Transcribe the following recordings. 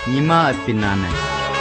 nima epinane.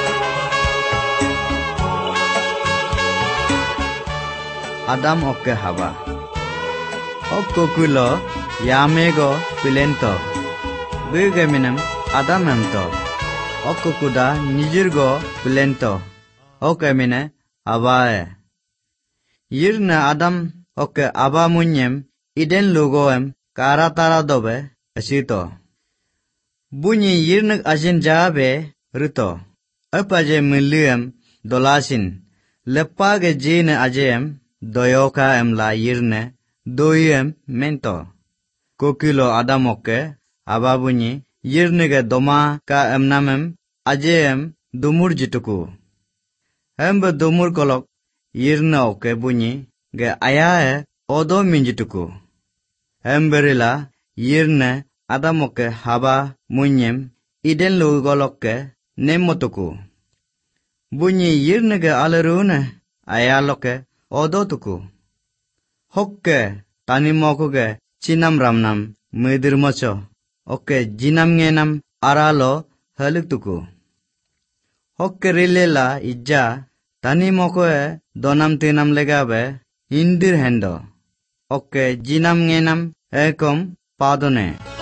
Adam oke Hawa. Okkulo yamego pilento. Begeminam Adam emto. Okkuda nijirgo pilento. Okemine Hawae. Yirna Adam oke aba munyem iden logoem karatara dobe asito. Bunyi yirnak ajin jabe rito. Apaje miliam dolasin. Lepage jine ajem doyoka emla yirne doyem mento. Kokilo Adam oke aba bunyi yirnege doma ka emnamem ajem dumur jituku. Hembe dumur kolok yirna oke bunyi ge ayae odo minjituku. Hemberila yirne Adam oke haba munyem iden lugolokke nemmotuku. Bunyi yirnege alerune ayaloke odotuku. Hokke tanimokuge chinam ramnam medirmocho oke jinam ngenam aralo haliktuku. Hokke rilela ijja tanimokoe donam tinam legabe indir hendo. Oke jinam ngenam ekom padone.